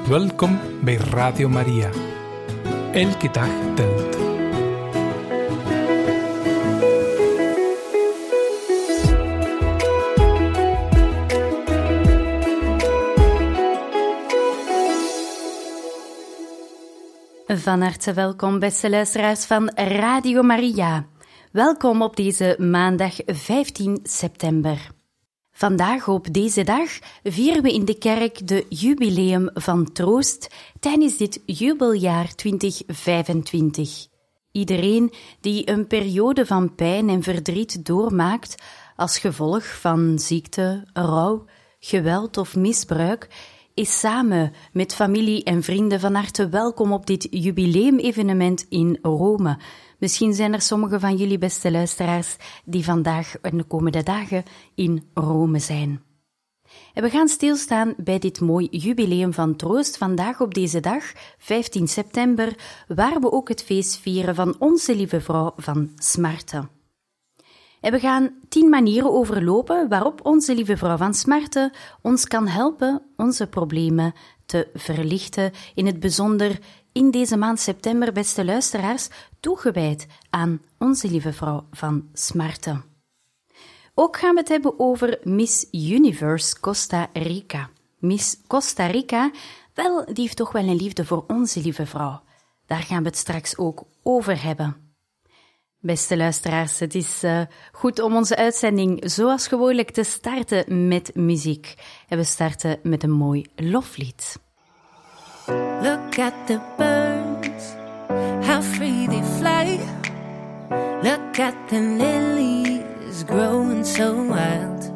Welkom bij Radio Maria. Elke dag telt. Van harte welkom, beste luisteraars van Radio Maria. Welkom op deze maandag 15 september. Vandaag op deze dag vieren we in de kerk de jubileum van troost tijdens dit jubeljaar 2025. Iedereen die een periode van pijn en verdriet doormaakt als gevolg van ziekte, rouw, geweld of misbruik, is samen met familie en vrienden van harte welkom op dit jubileum-evenement in Rome. Misschien zijn er sommige van jullie beste luisteraars die vandaag en de komende dagen in Rome zijn. En we gaan stilstaan bij dit mooi jubileum van troost vandaag op deze dag, 15 september, waar we ook het feest vieren van Onze Lieve Vrouw van Smarte. En we gaan 10 manieren overlopen waarop Onze Lieve Vrouw van Smarte ons kan helpen onze problemen te verlichten, in het bijzonder in deze maand september, beste luisteraars, toegewijd aan Onze Lieve Vrouw van Smarte. Ook gaan we het hebben over Miss Universe Costa Rica. Miss Costa Rica, wel, die heeft toch wel een liefde voor Onze Lieve Vrouw. Daar gaan we het straks ook over hebben. Beste luisteraars, het is goed om onze uitzending zoals gewoonlijk te starten met muziek. En we starten met een mooi loflied. Look at the birds, how free they fly. Look at the lilies growing so wild.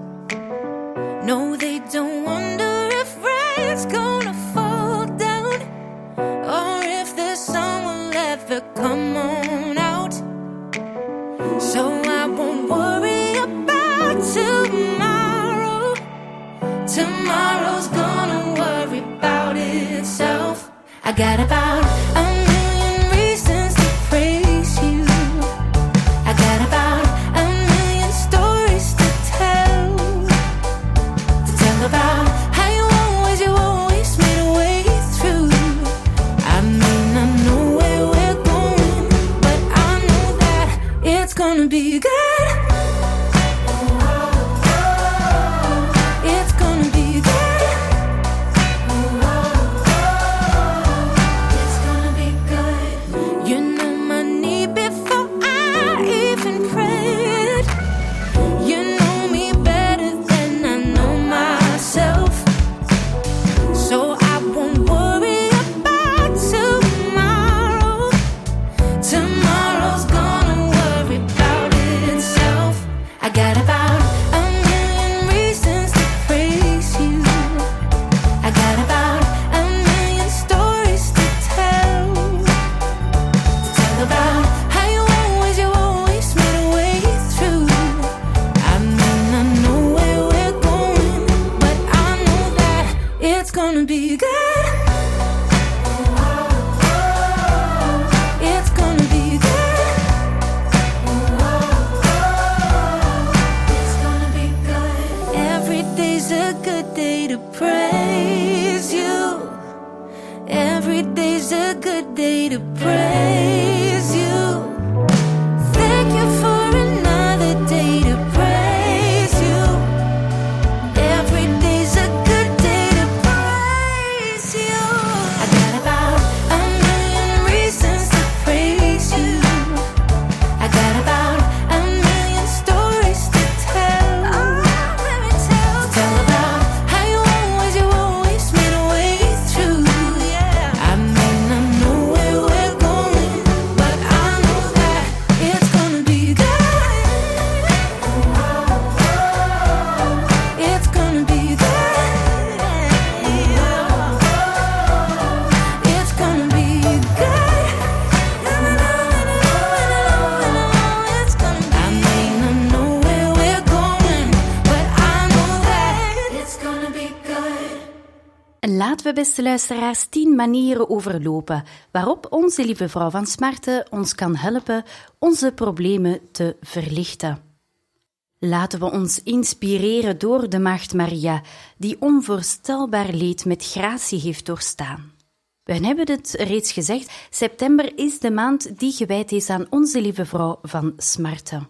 No, they don't wonder if rain's gonna fall down, or if the sun will ever come on out. So I won't worry about tomorrow. Tomorrow's gonna worry about itself. I got about a million reasons to praise you. I got about a million stories to tell about how you always made a way through. I may not know where we're going, but I know that it's gonna be good. It's gonna be good. It's gonna be good. You know my need before I even prayed. You know me better than I know myself. So I won't worry about tomorrow. Tomorrow's gonna worry about itself. I got about a million reasons to praise you. I got about a million stories to tell about how you always made a way through. I may not know where we're going, but I know that it's gonna be good. It's gonna be good. It's gonna be good. Every day's a good day to praise you. Every day's a good day to praise you. Thank you for another day to praise you. Every day's a good day to praise you. I got about a million reasons to praise you. I got about a million stories to tell. Let me tell about how you always made a way through. I may not know where we're going, but I know that it's gonna be good. It's gonna be good. It's gonna be good. It's gonna be. I may not know where we're going, but I know that it's gonna be good. Laten we, beste luisteraars, 10 manieren overlopen waarop Onze Lieve Vrouw van Smarte ons kan helpen onze problemen te verlichten. Laten we ons inspireren door de Maagd Maria, die onvoorstelbaar leed met gratie heeft doorstaan. We hebben het reeds gezegd, september is de maand die gewijd is aan Onze Lieve Vrouw van Smarte.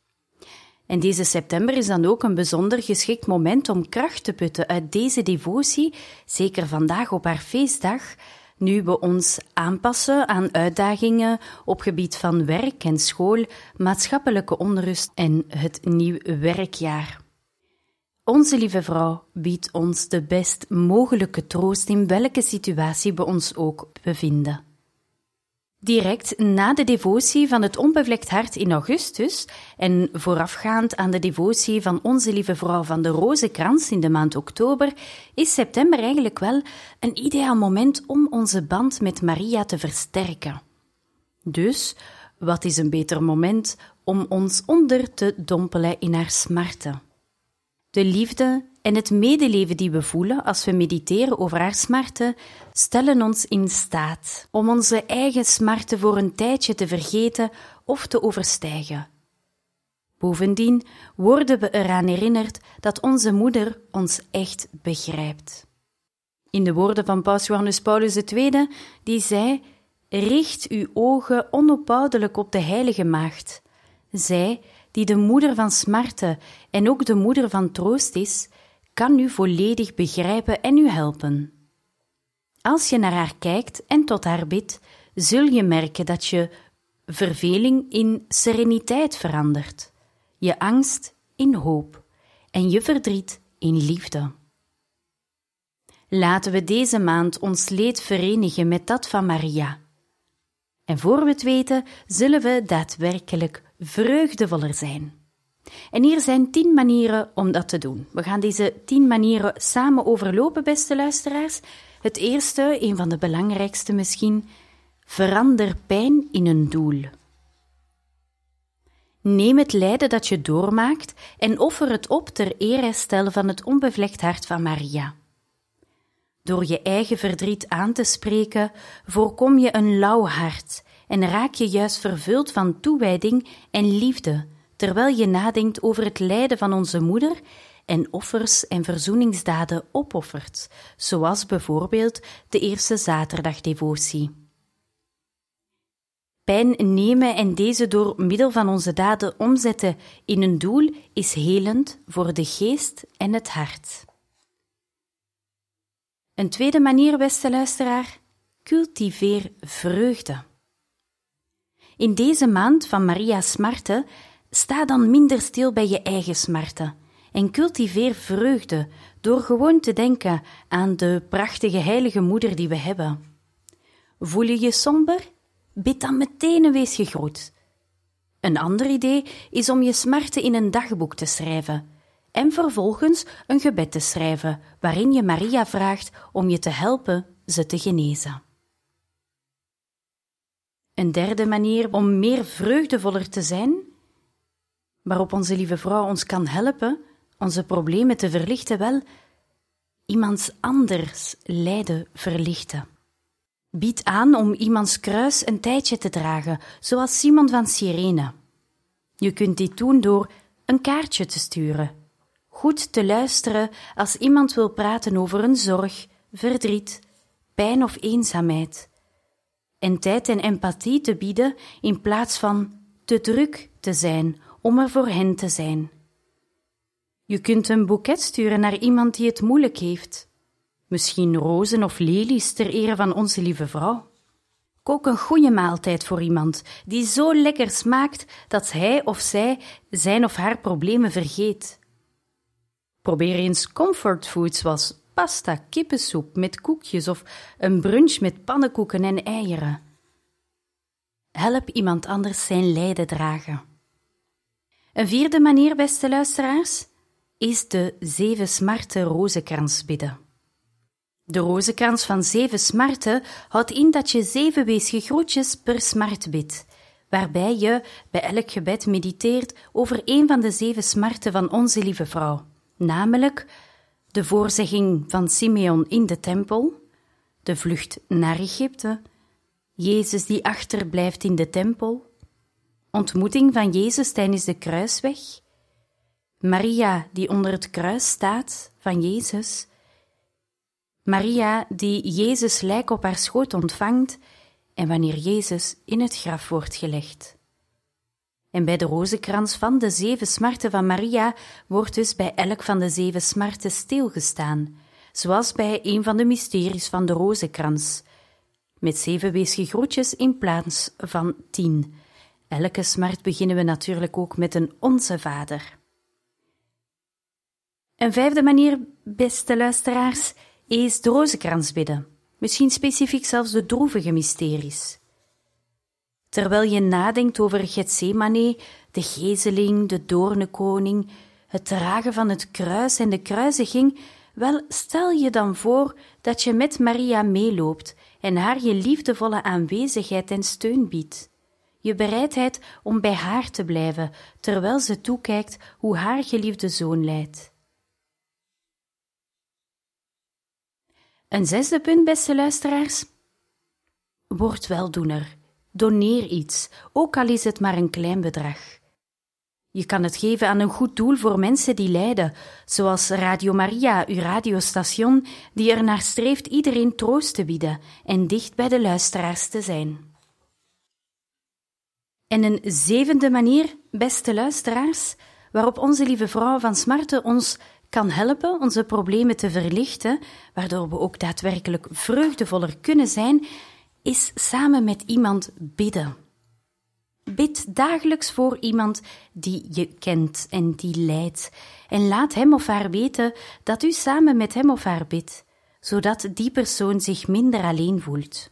En deze september is dan ook een bijzonder geschikt moment om kracht te putten uit deze devotie, zeker vandaag op haar feestdag, nu we ons aanpassen aan uitdagingen op gebied van werk en school, maatschappelijke onrust en het nieuw werkjaar. Onze Lieve Vrouw biedt ons de best mogelijke troost in welke situatie we ons ook bevinden. Direct na de devotie van het onbevlekt hart in augustus en voorafgaand aan de devotie van Onze Lieve Vrouw van de Rozenkrans in de maand oktober, is september eigenlijk wel een ideaal moment om onze band met Maria te versterken. Dus, wat is een beter moment om ons onder te dompelen in haar smarten? De liefde en het medeleven die we voelen als we mediteren over haar smarten, stellen ons in staat om onze eigen smarten voor een tijdje te vergeten of te overstijgen. Bovendien worden we eraan herinnerd dat onze moeder ons echt begrijpt. In de woorden van Paus Johannes Paulus II, die zei: richt uw ogen onophoudelijk op de Heilige Maagd. Zij, die de moeder van smarte en ook de moeder van troost is, kan u volledig begrijpen en u helpen. Als je naar haar kijkt en tot haar bidt, zul je merken dat je verveling in sereniteit verandert, je angst in hoop en je verdriet in liefde. Laten we deze maand ons leed verenigen met dat van Maria. En voor we het weten, zullen we daadwerkelijk vreugdevoller zijn. En hier zijn 10 manieren om dat te doen. We gaan deze 10 manieren samen overlopen, beste luisteraars. Het eerste, een van de belangrijkste misschien, verander pijn in een doel. Neem het lijden dat je doormaakt en offer het op ter erestel van het onbevlekt hart van Maria. Door je eigen verdriet aan te spreken, voorkom je een lauw hart en raak je juist vervuld van toewijding en liefde, terwijl je nadenkt over het lijden van onze moeder en offers en verzoeningsdaden opoffert, zoals bijvoorbeeld de eerste zaterdagdevotie. Pijn nemen en deze door middel van onze daden omzetten in een doel is helend voor de geest en het hart. Een tweede manier, beste luisteraar, cultiveer vreugde. In deze maand van Maria's smarten, sta dan minder stil bij je eigen smarten en cultiveer vreugde door gewoon te denken aan de prachtige heilige moeder die we hebben. Voel je je somber? Bid dan meteen en wees gegroet. Een ander idee is om je smarten in een dagboek te schrijven en vervolgens een gebed te schrijven waarin je Maria vraagt om je te helpen ze te genezen. Een derde manier om meer vreugdevoller te zijn, waarop onze Lieve Vrouw ons kan helpen onze problemen te verlichten, wel iemands anders lijden verlichten. Bied aan om iemands kruis een tijdje te dragen, zoals Simon van Cyrene. Je kunt dit doen door een kaartje te sturen, goed te luisteren als iemand wil praten over een zorg, verdriet, pijn of eenzaamheid, en tijd en empathie te bieden in plaats van te druk te zijn om er voor hen te zijn. Je kunt een boeket sturen naar iemand die het moeilijk heeft. Misschien rozen of lelies ter ere van onze Lieve Vrouw. Kook een goede maaltijd voor iemand die zo lekker smaakt dat hij of zij zijn of haar problemen vergeet. Probeer eens comfortfoods zoals pasta, kippensoep met koekjes of een brunch met pannenkoeken en eieren. Help iemand anders zijn lijden dragen. Een vierde manier, beste luisteraars, is de 7 smarten rozenkrans bidden. De rozenkrans van 7 smarten houdt in dat je 7 weesgegroetjes per smart bidt, waarbij je bij elk gebed mediteert over een van de 7 smarten van onze Lieve Vrouw, namelijk de voorzegging van Simeon in de tempel, de vlucht naar Egypte, Jezus die achterblijft in de tempel, ontmoeting van Jezus tijdens de kruisweg, Maria die onder het kruis staat van Jezus, Maria die Jezus' lijk op haar schoot ontvangt en wanneer Jezus in het graf wordt gelegd. En bij de rozenkrans van de 7 smarten van Maria wordt dus bij elk van de 7 smarten stilgestaan, zoals bij een van de mysteries van de rozenkrans, met 7 weesge groetjes in plaats van 10. Elke smart beginnen we natuurlijk ook met een Onze Vader. Een 5e manier, beste luisteraars, is de rozenkrans bidden. Misschien specifiek zelfs de droevige mysteries. Terwijl je nadenkt over Getsemane, de gezeling, de doornenkoning, het dragen van het kruis en de kruisiging, wel, stel je dan voor dat je met Maria meeloopt en haar je liefdevolle aanwezigheid en steun biedt. Je bereidheid om bij haar te blijven, terwijl ze toekijkt hoe haar geliefde zoon lijdt. Een 6e punt, beste luisteraars. Word weldoener. Doneer iets, ook al is het maar een klein bedrag. Je kan het geven aan een goed doel voor mensen die lijden, zoals Radio Maria, uw radiostation, die er naar streeft iedereen troost te bieden en dicht bij de luisteraars te zijn. En een 7e manier, beste luisteraars, waarop onze lieve vrouw van smarte ons kan helpen onze problemen te verlichten, waardoor we ook daadwerkelijk vreugdevoller kunnen zijn, is samen met iemand bidden. Bid dagelijks voor iemand die je kent en die lijdt en laat hem of haar weten dat u samen met hem of haar bidt, zodat die persoon zich minder alleen voelt.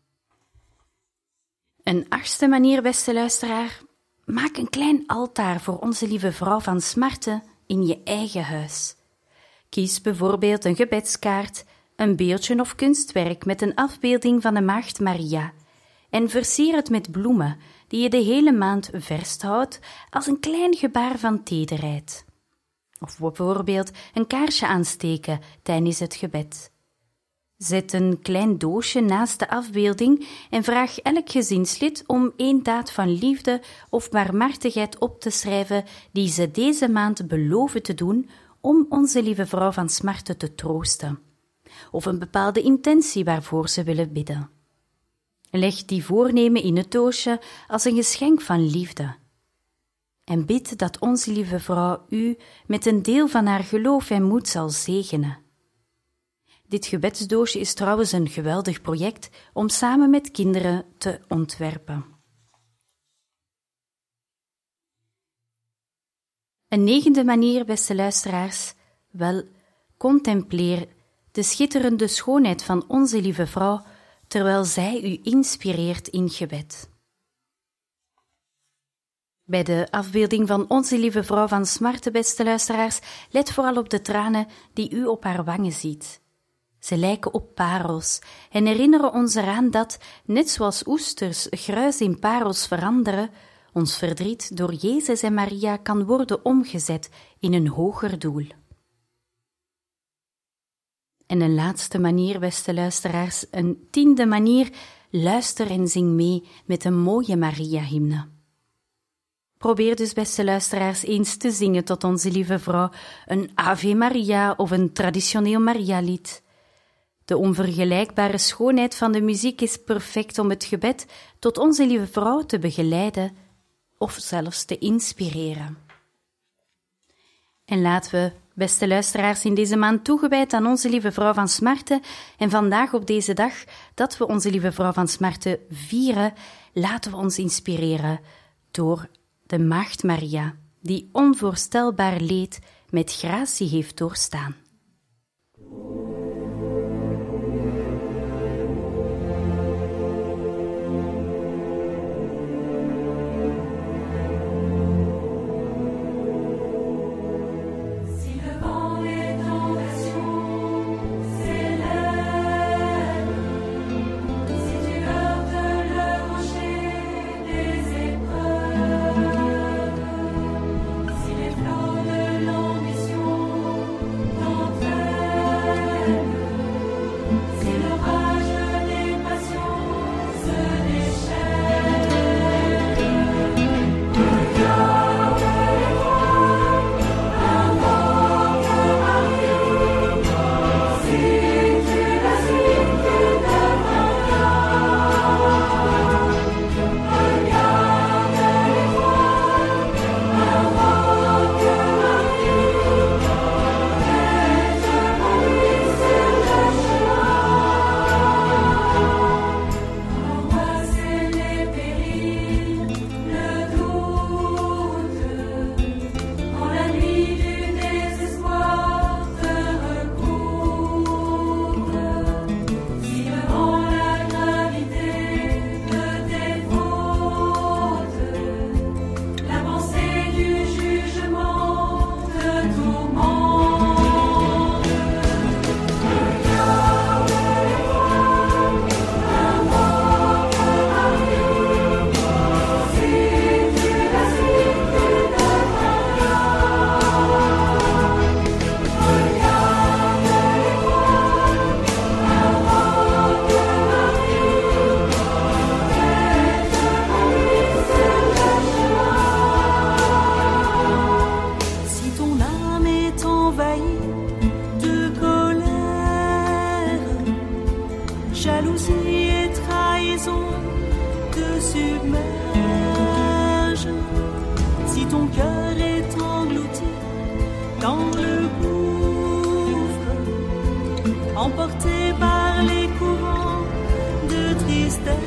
Een 8e manier, beste luisteraar, maak een klein altaar voor onze lieve vrouw van smarte in je eigen huis. Kies bijvoorbeeld een gebedskaart, een beeldje of kunstwerk met een afbeelding van de Maagd Maria en versier het met bloemen die je de hele maand vers houdt als een klein gebaar van tederheid. Of bijvoorbeeld een kaarsje aansteken tijdens het gebed. Zet een klein doosje naast de afbeelding en vraag elk gezinslid om 1 daad van liefde of barmhartigheid op te schrijven die ze deze maand beloven te doen om onze lieve vrouw van smarte te troosten. Of een bepaalde intentie waarvoor ze willen bidden. Leg die voornemen in het doosje als een geschenk van liefde. En bid dat onze lieve vrouw u met een deel van haar geloof en moed zal zegenen. Dit gebedsdoosje is trouwens een geweldig project om samen met kinderen te ontwerpen. Een 9e manier, beste luisteraars, wel, contempleer de schitterende schoonheid van onze lieve vrouw, terwijl zij u inspireert in gebed. Bij de afbeelding van onze lieve vrouw van smarte, beste luisteraars, let vooral op de tranen die u op haar wangen ziet. Ze lijken op parels en herinneren ons eraan dat, net zoals oesters gruis in parels veranderen, ons verdriet door Jezus en Maria kan worden omgezet in een hoger doel. En een laatste manier, beste luisteraars, een 10e manier, luister en zing mee met een mooie Maria-hymne. Probeer dus, beste luisteraars, eens te zingen tot onze lieve vrouw, een Ave Maria of een traditioneel Maria-lied. De onvergelijkbare schoonheid van de muziek is perfect om het gebed tot onze lieve vrouw te begeleiden of zelfs te inspireren. En laten we, beste luisteraars, in deze maand toegewijd aan onze lieve vrouw van smarte en vandaag op deze dag dat we onze lieve vrouw van smarte vieren, laten we ons inspireren door de Maagd Maria, die onvoorstelbaar leed met gratie heeft doorstaan. Si les flancs de l'ambition submerge. Si ton cœur est englouti dans le gouffre, emporté par les courants de tristesse.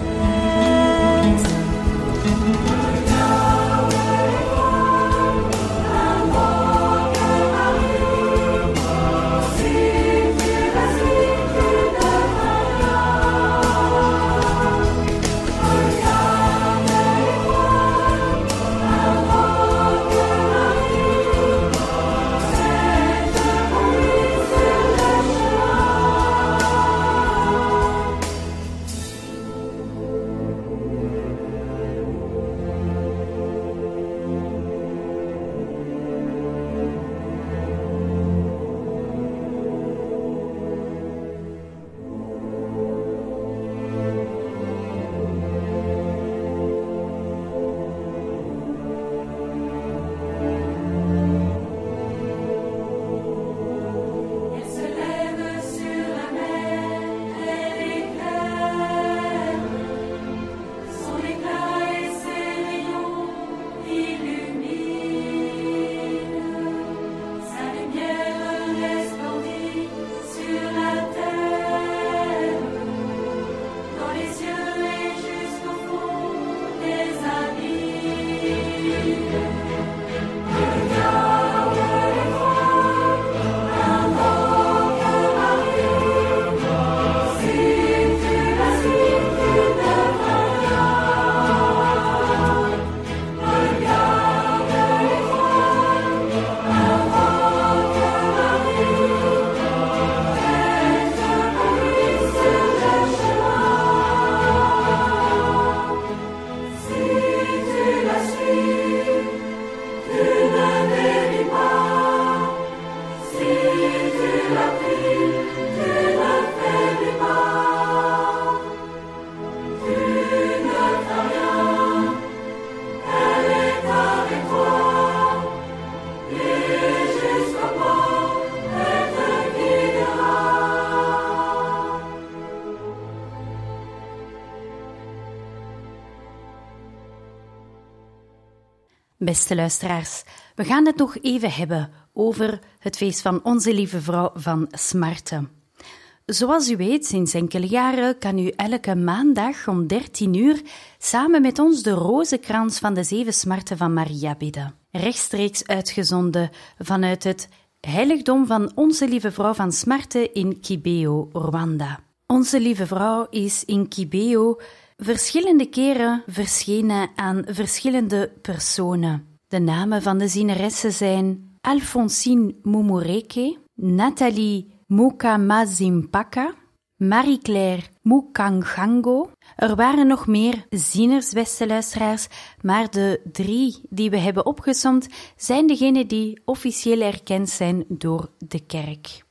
Beste luisteraars, we gaan het nog even hebben over het feest van Onze Lieve Vrouw van Smarte. Zoals u weet, sinds enkele jaren kan u elke maandag om 13 uur samen met ons de rozenkrans van de 7 smarten van Maria bidden. Rechtstreeks uitgezonden vanuit het heiligdom van Onze Lieve Vrouw van Smarte in Kibeho, Rwanda. Onze Lieve Vrouw is in Kibeho verschillende keren verschenen aan verschillende personen. De namen van de zieneressen zijn Alphonsine Mumureke, Nathalie Mukamazimpaka, Marie-Claire Mukangango. Er waren nog meer zieners, beste luisteraars, maar de 3 die we hebben opgesomd zijn degenen die officieel erkend zijn door de kerk.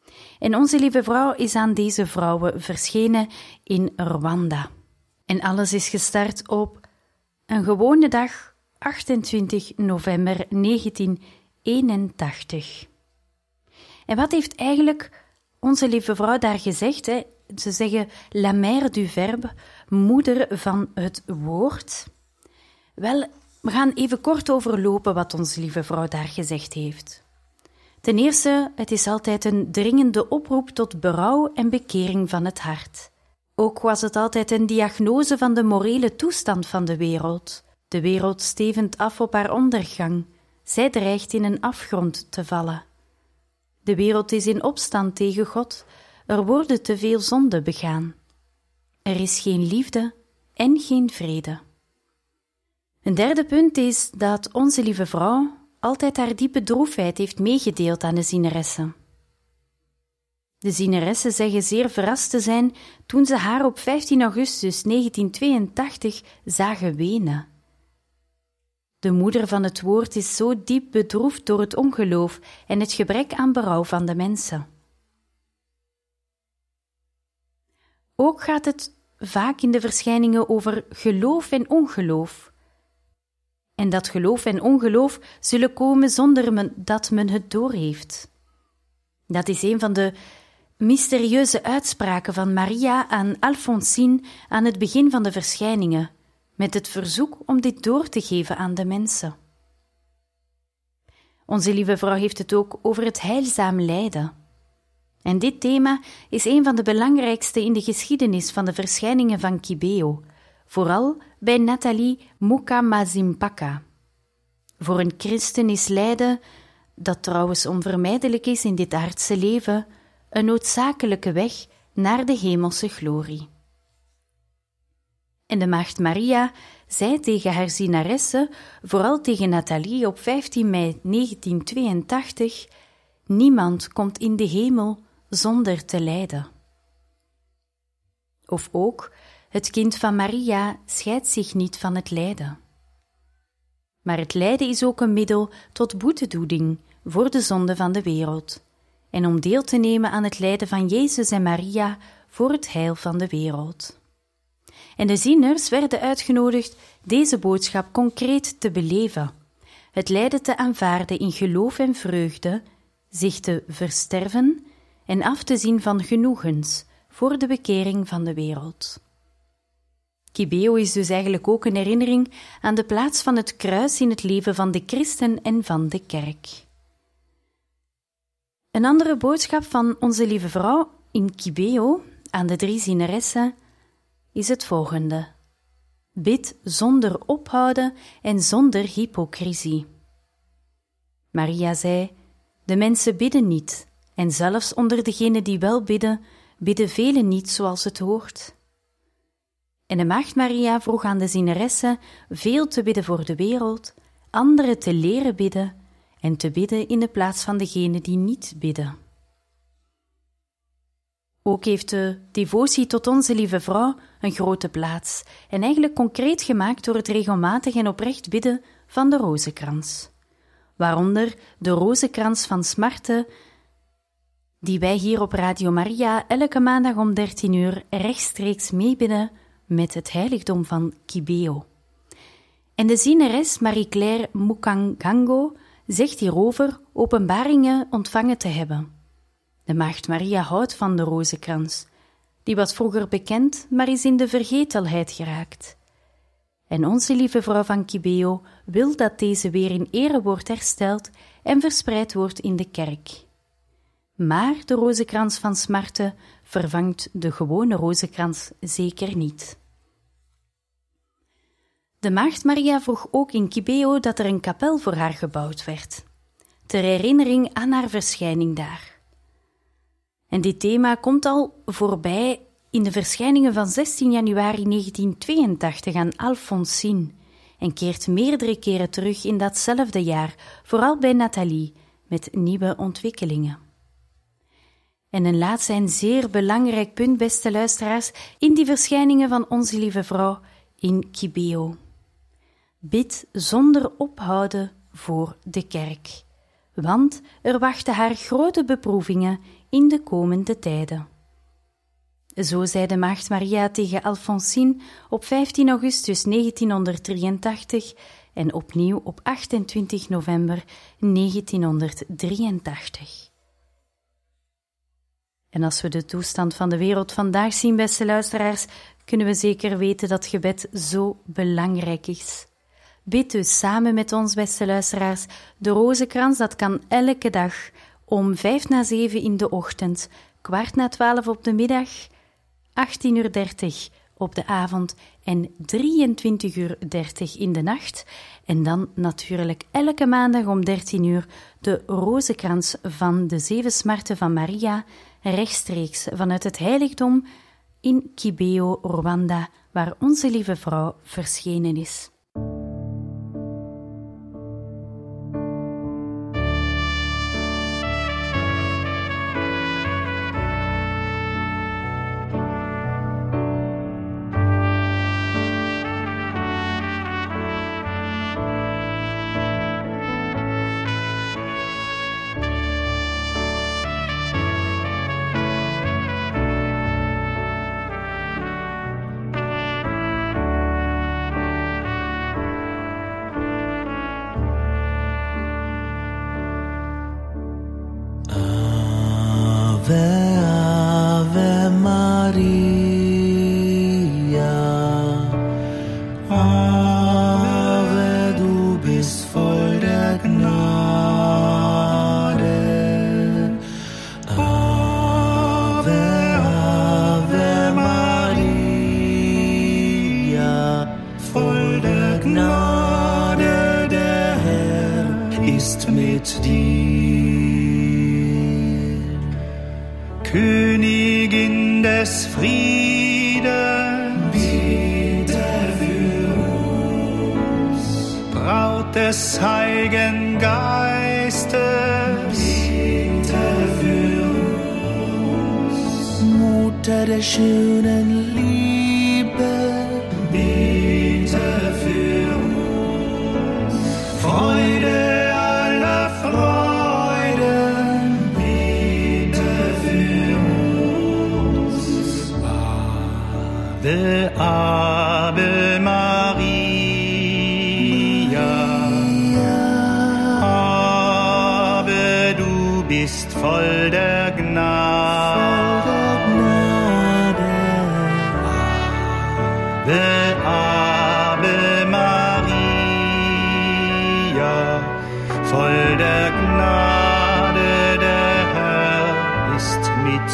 En Onze Lieve Vrouw is aan deze vrouwen verschenen in Rwanda. En alles is gestart op een gewone dag, 28 november 1981. En wat heeft eigenlijk Onze Lieve Vrouw daar gezegd? Hè? Ze zeggen la mère du verbe, moeder van het woord. Wel, we gaan even kort overlopen wat Onze Lieve Vrouw daar gezegd heeft. Ten eerste, het is altijd een dringende oproep tot berouw en bekering van het hart. Ook was het altijd een diagnose van de morele toestand van de wereld. De wereld stevend af op haar ondergang. Zij dreigt in een afgrond te vallen. De wereld is in opstand tegen God. Er worden te veel zonden begaan. Er is geen liefde en geen vrede. Een derde punt is dat Onze Lieve Vrouw altijd haar diepe droefheid heeft meegedeeld aan de zieneressen. De zieneressen zeggen zeer verrast te zijn toen ze haar op 15 augustus 1982 zagen wenen. De moeder van het woord is zo diep bedroefd door het ongeloof en het gebrek aan berouw van de mensen. Ook gaat het vaak in de verschijningen over geloof en ongeloof. En dat geloof en ongeloof zullen komen zonder dat men het doorheeft. Dat is een van de mysterieuze uitspraken van Maria aan Alphonsine aan het begin van de verschijningen. met het verzoek om dit door te geven aan de mensen. Onze lieve vrouw heeft het ook over het heilzaam lijden. En dit thema is een van de belangrijkste in de geschiedenis van de verschijningen van Kibeo, vooral bij Nathalie Mukamazimpaka. Voor een christen is lijden, dat trouwens onvermijdelijk is in dit aardse leven, een noodzakelijke weg naar de hemelse glorie. En de maagd Maria zei tegen haar zienaresse, vooral tegen Nathalie op 15 mei 1982, niemand komt in de hemel zonder te lijden. Of ook, het kind van Maria scheidt zich niet van het lijden. Maar het lijden is ook een middel tot boetedoening voor de zonde van de wereld en om deel te nemen aan het lijden van Jezus en Maria voor het heil van de wereld. En de zieners werden uitgenodigd deze boodschap concreet te beleven, het lijden te aanvaarden in geloof en vreugde, zich te versterven en af te zien van genoegens voor de bekering van de wereld. Kibeo is dus eigenlijk ook een herinnering aan de plaats van het kruis in het leven van de christen en van de kerk. Een andere boodschap van onze lieve vrouw in Kibeo aan de 3 zieneressen is het volgende: bid zonder ophouden en zonder hypocrisie. Maria zei: de mensen bidden niet, en zelfs onder degenen die wel bidden, bidden velen niet zoals het hoort. En de maagd Maria vroeg aan de zieneressen veel te bidden voor de wereld, anderen te leren bidden en te bidden in de plaats van degenen die niet bidden. Ook heeft de devotie tot onze lieve vrouw een grote plaats en eigenlijk concreet gemaakt door het regelmatig en oprecht bidden van de rozenkrans. Waaronder de rozenkrans van Smarte, die wij hier op Radio Maria elke maandag om 13 uur rechtstreeks meebidden met het heiligdom van Kibeo. En de zieneres Marie-Claire Mukangango zegt hierover openbaringen ontvangen te hebben. De maagd Maria houdt van de rozenkrans. Die was vroeger bekend, maar is in de vergetelheid geraakt. En onze lieve vrouw van Kibeo wil dat deze weer in ere wordt hersteld en verspreid wordt in de kerk. Maar de rozenkrans van Smarte vervangt de gewone rozenkrans zeker niet. De maagd Maria vroeg ook in Kibeo dat er een kapel voor haar gebouwd werd, ter herinnering aan haar verschijning daar. En dit thema komt al voorbij in de verschijningen van 16 januari 1982 aan Alfonsine en keert meerdere keren terug in datzelfde jaar, vooral bij Nathalie, met nieuwe ontwikkelingen. En een laatste en zeer belangrijk punt, beste luisteraars, in die verschijningen van onze lieve vrouw in Kibeo. Bid zonder ophouden voor de kerk, want er wachten haar grote beproevingen in de komende tijden. Zo zei de maagd Maria tegen Alfonsine op 15 augustus 1983 en opnieuw op 28 november 1983. En als we de toestand van de wereld vandaag zien, beste luisteraars, kunnen we zeker weten dat gebed zo belangrijk is. Bid dus samen met ons, beste luisteraars. De rozenkrans, dat kan elke dag om 6:55 in de ochtend, 11:15 op de middag, 18:30 op de avond en 23:30 in de nacht. En dan natuurlijk elke maandag om 13 uur de rozenkrans van de 7 smarten van Maria, rechtstreeks vanuit het heiligdom in Kibeo, Rwanda, waar onze lieve vrouw verschenen is. Ave Maria, Königin des Friedens, bitte für uns. Braut des Heiligen Geistes, bitte für uns. Mutter der schönen Liebe, bitte für uns. Freude aller Freuden, bitte für uns. Ave, Ave Maria, Ave, du bist voll der Gnade. Ave, Ave Maria, voll der Gnade, der Herr ist mit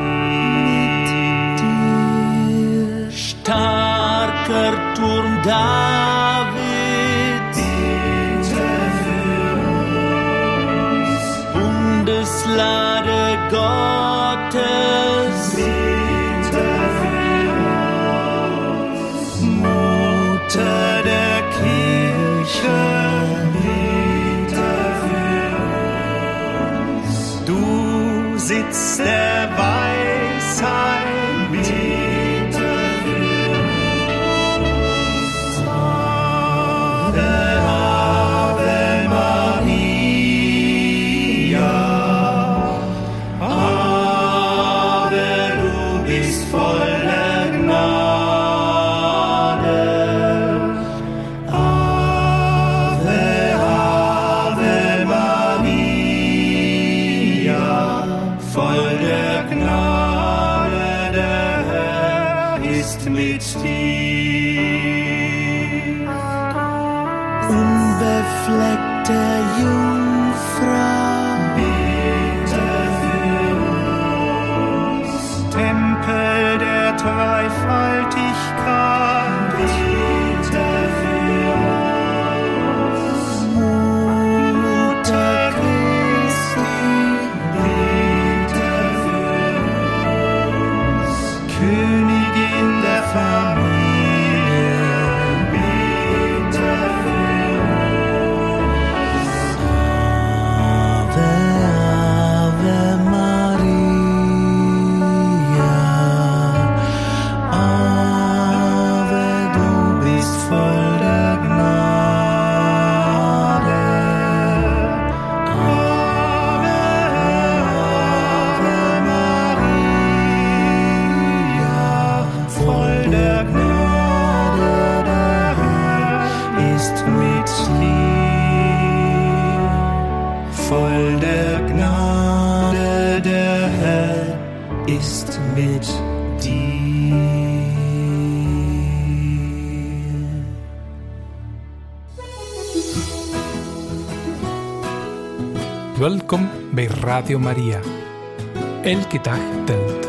dir. Starker Turm David, bitte für uns. Bundeslade Gottes, bitte für uns. Mutter der Kirche, bitte für uns. du Sitz der Weisheit, bitte für uns. Ave, Ave Maria, Ave, du bist voll der Gnade. Ave, Ave Maria, voll der Gnade, der Herr ist mit dir. Unbefleckte Jungfrau, bitte für uns. Tempel der Dreifaltigkeit, Bitte für uns. Mutter Christi, bitte für uns. Königin der Familie, Bitte für uns. Ave, Ave Maria, Ave, du bist voll der Gnade. Ave, Ave Maria, voll der Gnade, der Herr ist mit dir. voll der Gnade, der Herr ist mit dir. Welkom bij Radio Maria. Elke dag telt.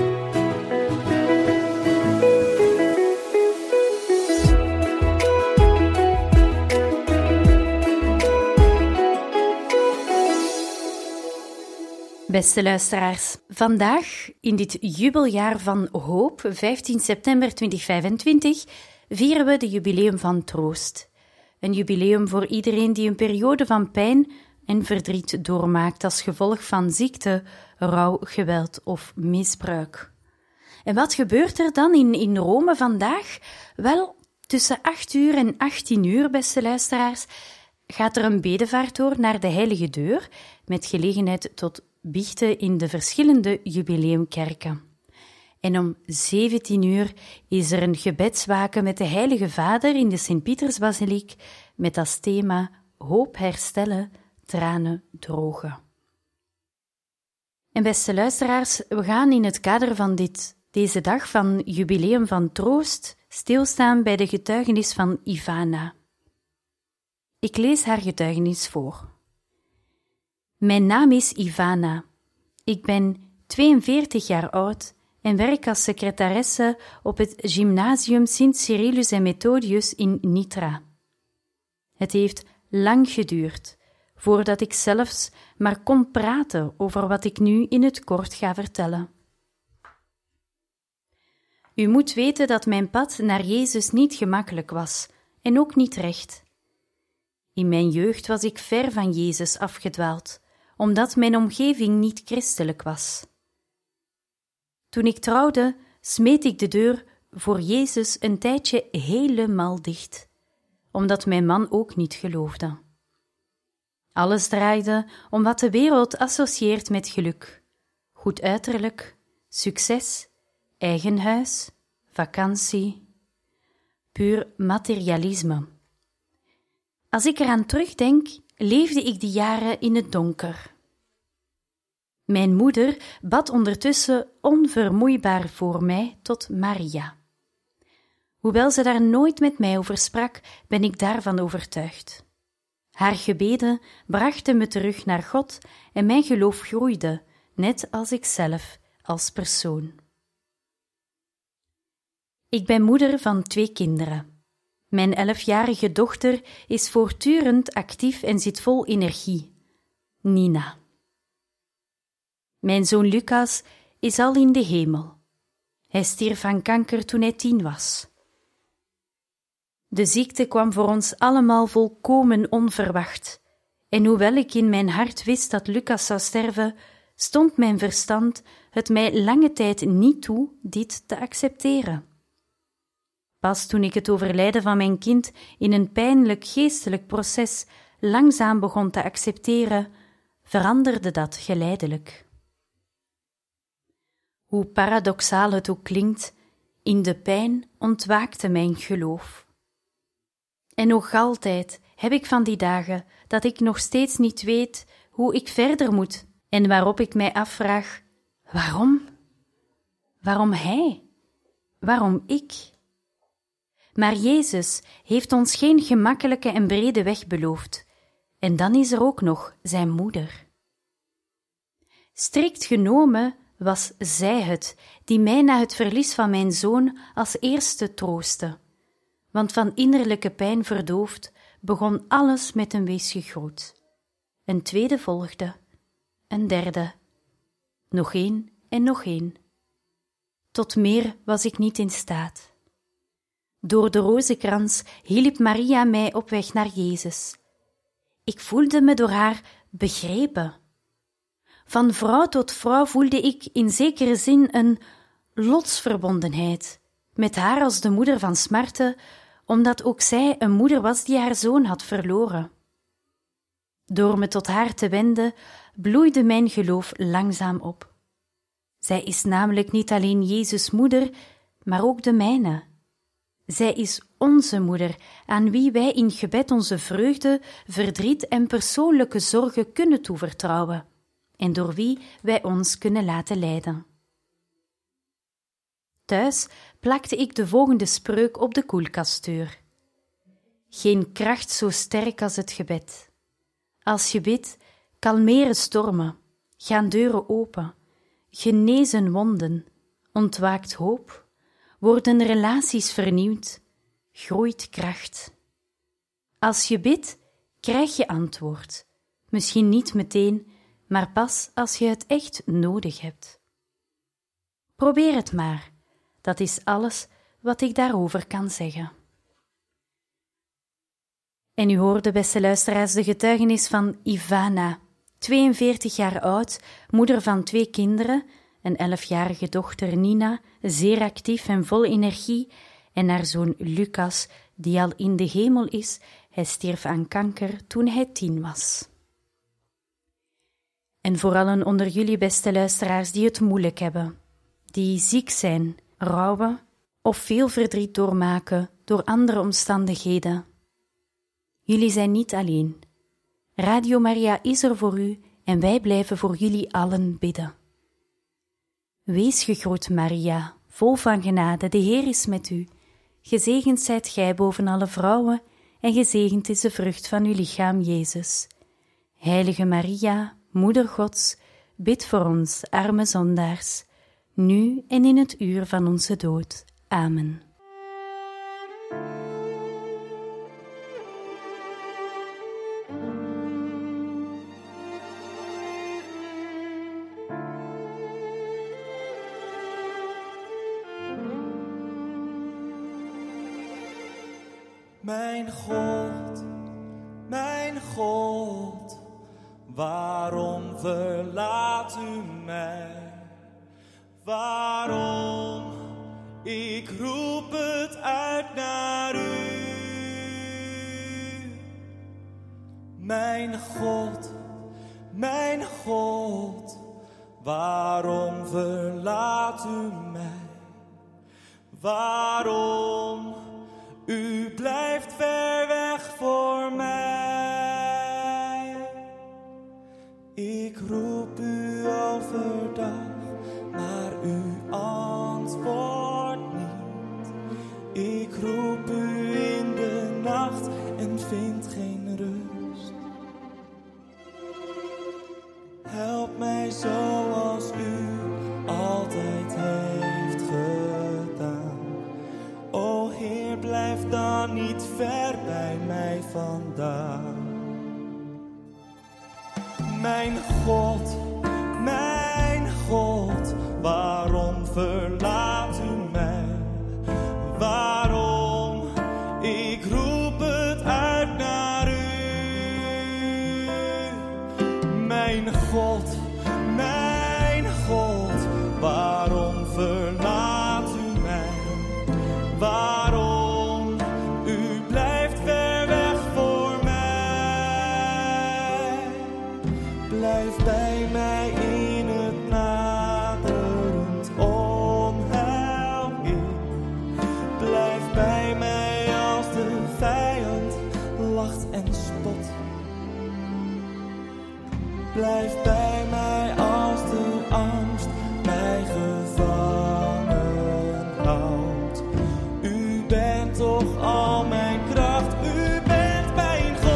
Beste luisteraars, vandaag, in dit jubeljaar van hoop, 15 september 2025, vieren we de jubileum van troost. Een jubileum voor iedereen die een periode van pijn en verdriet doormaakt als gevolg van ziekte, rouw, geweld of misbruik. En wat gebeurt er dan in Rome vandaag? Wel, tussen 8 uur en 18 uur, beste luisteraars, gaat er een bedevaart door naar de Heilige Deur, met gelegenheid tot biechten in de verschillende jubileumkerken. En om 17 uur is er een gebedswaken met de Heilige Vader in de Sint-Pietersbasiliek, met als thema hoop herstellen, tranen drogen. En beste luisteraars, we gaan in het kader van deze dag van jubileum van troost stilstaan bij de getuigenis van Ivana. Ik lees haar getuigenis voor. Mijn naam is Ivana. Ik ben 42 jaar oud en werk als secretaresse op het gymnasium Sint Cyrillus en Methodius in Nitra. Het heeft lang geduurd voordat ik zelfs maar kon praten over wat ik nu in het kort ga vertellen. U moet weten dat mijn pad naar Jezus niet gemakkelijk was en ook niet recht. In mijn jeugd was ik ver van Jezus afgedwaald, omdat mijn omgeving niet christelijk was. Toen ik trouwde, smeet ik de deur voor Jezus een tijdje helemaal dicht, omdat mijn man ook niet geloofde. Alles draaide om wat de wereld associeert met geluk: goed uiterlijk, succes, eigen huis, vakantie, puur materialisme. Als ik eraan terugdenk, leefde ik die jaren in het donker. Mijn moeder bad ondertussen onvermoeibaar voor mij tot Maria. Hoewel ze daar nooit met mij over sprak, ben ik daarvan overtuigd. Haar gebeden brachten me terug naar God en mijn geloof groeide, net als ikzelf als persoon. Ik ben moeder van 2 kinderen. Mijn 11-jarige dochter is voortdurend actief en zit vol energie. Nina. Mijn zoon Lucas is al in de hemel. Hij stierf aan kanker toen hij 10 was. De ziekte kwam voor ons allemaal volkomen onverwacht, en hoewel ik in mijn hart wist dat Lucas zou sterven, stond mijn verstand het mij lange tijd niet toe dit te accepteren. Pas toen ik het overlijden van mijn kind in een pijnlijk geestelijk proces langzaam begon te accepteren, veranderde dat geleidelijk. Hoe paradoxaal het ook klinkt, in de pijn ontwaakte mijn geloof. En nog altijd heb ik van die dagen dat ik nog steeds niet weet hoe ik verder moet en waarop ik mij afvraag: waarom? Waarom hij? Waarom ik? Maar Jezus heeft ons geen gemakkelijke en brede weg beloofd, en dan is er ook nog zijn moeder. Strikt genomen was zij het die mij na het verlies van mijn zoon als eerste troostte, want van innerlijke pijn verdoofd begon alles met een weesje groet. Een tweede volgde, een derde, nog 1 en nog 1. Tot meer was ik niet in staat. Door de rozenkrans hielp Maria mij op weg naar Jezus. Ik voelde me door haar begrepen. Van vrouw tot vrouw voelde ik in zekere zin een lotsverbondenheid, met haar als de moeder van smarten, omdat ook zij een moeder was die haar zoon had verloren. Door me tot haar te wenden, bloeide mijn geloof langzaam op. Zij is namelijk niet alleen Jezus' moeder, maar ook de mijne. Zij is onze moeder, aan wie wij in gebed onze vreugde, verdriet en persoonlijke zorgen kunnen toevertrouwen, en door wie wij ons kunnen laten leiden. Thuis plakte ik de volgende spreuk op de koelkastdeur. Geen kracht zo sterk als het gebed. Als je bidt, kalmeren stormen, gaan deuren open, genezen wonden, ontwaakt hoop, worden relaties vernieuwd, groeit kracht. Als je bidt, krijg je antwoord, misschien niet meteen, maar pas als je het echt nodig hebt. Probeer het maar, dat is alles wat ik daarover kan zeggen. En u hoorde, beste luisteraars, de getuigenis van Ivana, 42 jaar oud, moeder van 2 kinderen, een 11-jarige dochter Nina, zeer actief en vol energie, en haar zoon Lucas, die al in de hemel is. Hij stierf aan kanker toen hij 10 was. En voor allen onder jullie, beste luisteraars, die het moeilijk hebben, die ziek zijn, rouwen of veel verdriet doormaken door andere omstandigheden. Jullie zijn niet alleen. Radio Maria is er voor u en wij blijven voor jullie allen bidden. Wees gegroet, Maria, vol van genade, de Heer is met u. Gezegend zijt gij boven alle vrouwen, en gezegend is de vrucht van uw lichaam, Jezus. Heilige Maria, Moeder Gods, bid voor ons, arme zondaars, nu en in het uur van onze dood. Amen. mijn God, waarom verlaat u mij? Waarom? Ik roep het uit naar u. Mijn God, waarom verlaat u mij? Waarom? U blijft ver weg voor mij. Ik roep u overdag, maar u antwoordt niet. Ik roep u in de nacht en vind geen rust. Help mij zoals u altijd heeft gedaan. O Heer, blijf dan niet ver bij mij vandaan. Mijn God, waarom verlaat u mij? Waarom? Ik roep het uit naar u. Mijn God, waarom verlaat u mij? Waarom? U blijft ver weg voor mij. Blijf bij mij in het naderend onheil in. Blijf bij mij als de vijand lacht en spot. Blijf bij mij als de angst mij gevangen houdt. U bent toch al mijn kracht, u bent mijn God.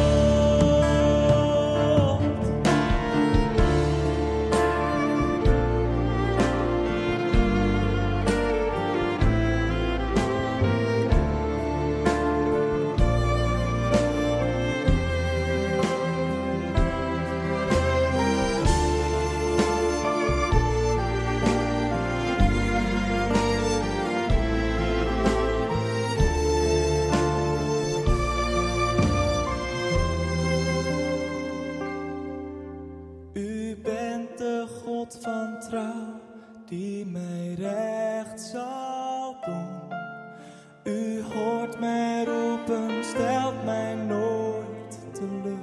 U bent de God van trouw, die mij recht zal doen. U hoort mij roepen, stelt mij nooit teleur.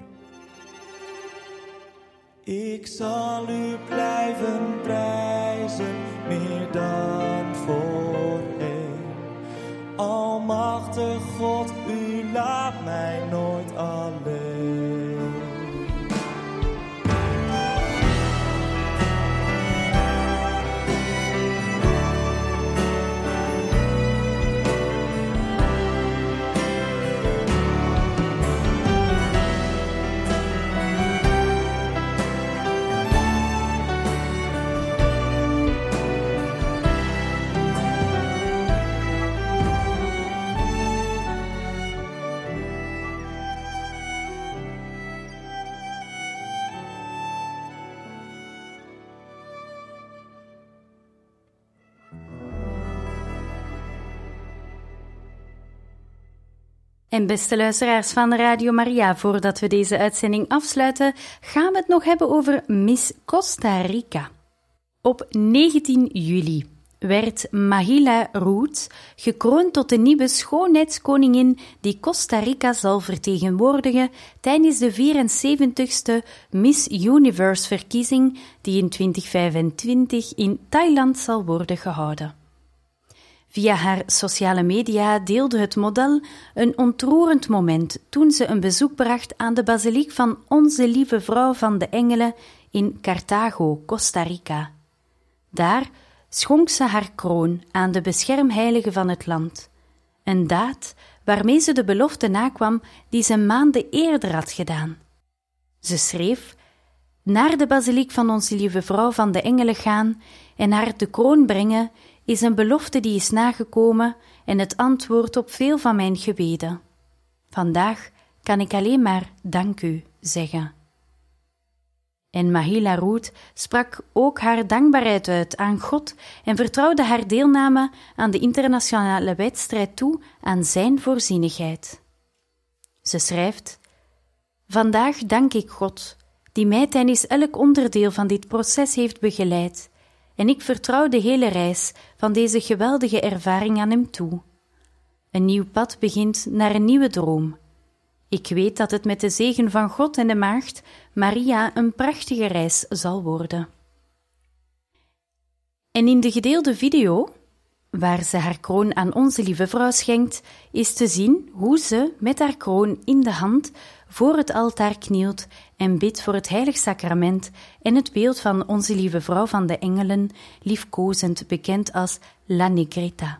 Ik zal u blijven prijzen, meer dan voorheen. Almachtig God, u laat mij nooit alleen. En beste luisteraars van Radio Maria, voordat we deze uitzending afsluiten, gaan we het nog hebben over Miss Costa Rica. Op 19 juli werd Mahila Roots gekroond tot de nieuwe schoonheidskoningin die Costa Rica zal vertegenwoordigen tijdens de 74ste Miss Universe-verkiezing die in 2025 in Thailand zal worden gehouden. Via haar sociale media deelde het model een ontroerend moment toen ze een bezoek bracht aan de basiliek van Onze Lieve Vrouw van de Engelen in Cartago, Costa Rica. Daar schonk ze haar kroon aan de beschermheilige van het land, een daad waarmee ze de belofte nakwam die ze maanden eerder had gedaan. Ze schreef: naar de basiliek van Onze Lieve Vrouw van de Engelen gaan en haar de kroon brengen is een belofte die is nagekomen en het antwoord op veel van mijn gebeden. Vandaag kan ik alleen maar dank u zeggen. En Mahila Root sprak ook haar dankbaarheid uit aan God en vertrouwde haar deelname aan de internationale wedstrijd toe aan zijn voorzienigheid. Ze schrijft: Vandaag dank ik God, die mij tijdens elk onderdeel van dit proces heeft begeleid, en ik vertrouw de hele reis van deze geweldige ervaring aan hem toe. Een nieuw pad begint naar een nieuwe droom. Ik weet dat het met de zegen van God en de Maagd Maria een prachtige reis zal worden. En in de gedeelde video, waar ze haar kroon aan Onze Lieve Vrouw schenkt, is te zien hoe ze met haar kroon in de hand voor het altaar knielt en bidt voor het heilig sacrament en het beeld van Onze Lieve Vrouw van de Engelen, liefkozend bekend als La Negrita.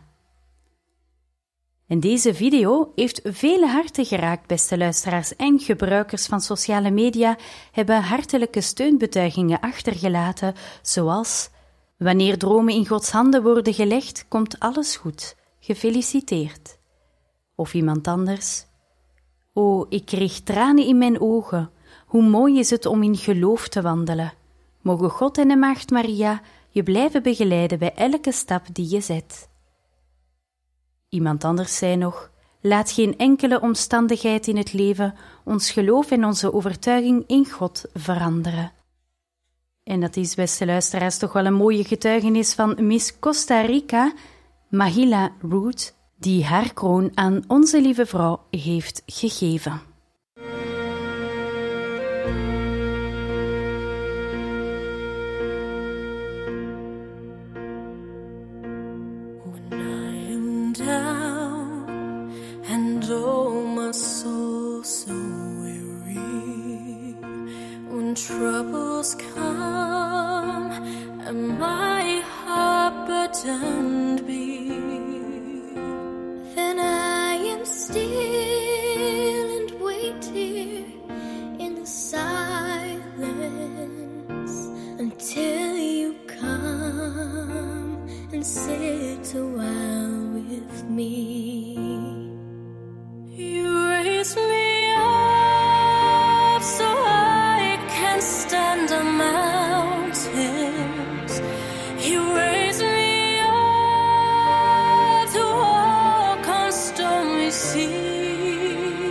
En deze video heeft vele harten geraakt, beste luisteraars, en gebruikers van sociale media hebben hartelijke steunbetuigingen achtergelaten, zoals: wanneer dromen in Gods handen worden gelegd, komt alles goed. Gefeliciteerd. Of iemand anders: o, ik kreeg tranen in mijn ogen. Hoe mooi is het om in geloof te wandelen. Mogen God en de Maagd Maria je blijven begeleiden bij elke stap die je zet. Iemand anders zei nog: laat geen enkele omstandigheid in het leven ons geloof en onze overtuiging in God veranderen. En dat is, beste luisteraars, toch wel een mooie getuigenis van Miss Costa Rica, Mahila Root, die haar kroon aan Onze Lieve Vrouw heeft gegeven. When I am down and oh my soul so weary, when troubles come and my heart burdened be, then I am still and wait here in the silence until you come and sit a while with me. You raise me up so I can stand on mountains. You raise me up to walk on stormy seas.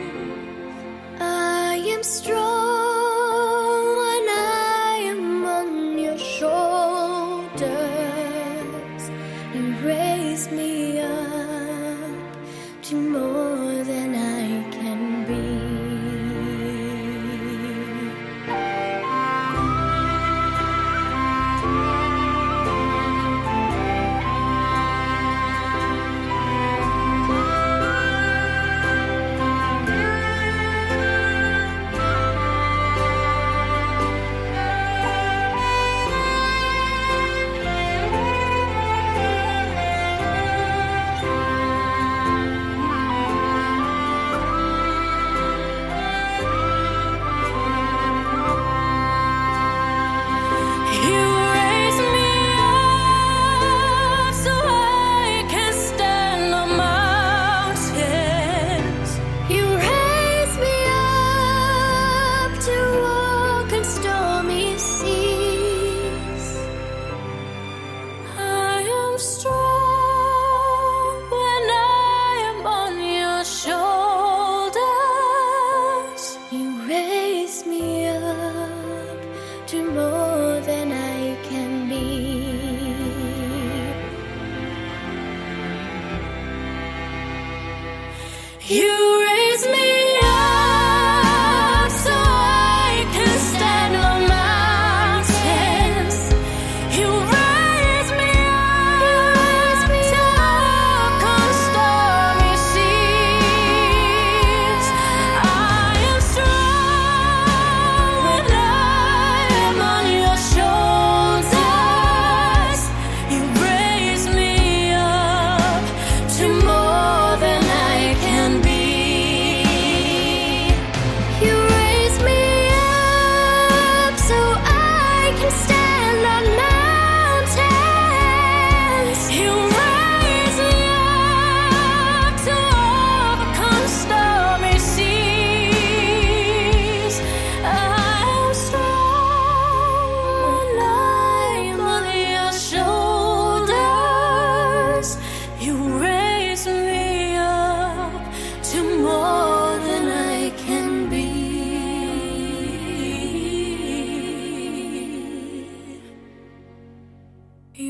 I am strong when I am on your shoulders. You raise me up to more than I can be. You raise me up so I can stand on mountains. You raise me up to walk on stormy seas. I am strong when I am on your shoulders. You raise me up to more than I can be.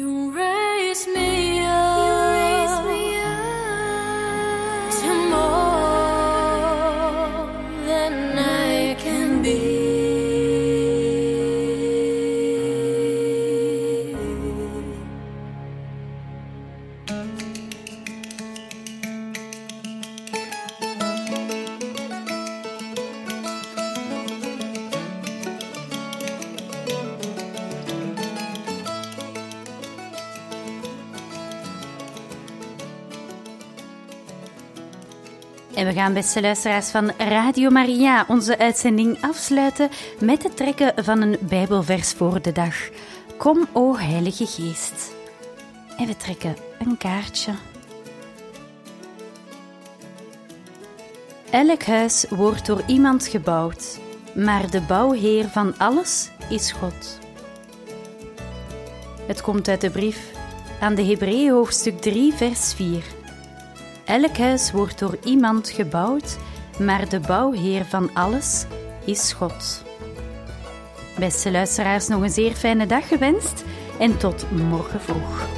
You raise me up. You raise me up to more than I can be. En we gaan, beste luisteraars van Radio Maria, onze uitzending afsluiten met het trekken van een Bijbelvers voor de dag. Kom, o Heilige Geest. En we trekken een kaartje. Elk huis wordt door iemand gebouwd, maar de bouwheer van alles is God. Het komt uit de brief aan de Hebreeën hoofdstuk 3, vers 4. Elk huis wordt door iemand gebouwd, maar de bouwheer van alles is God. Beste luisteraars, nog een zeer fijne dag gewenst en tot morgen vroeg.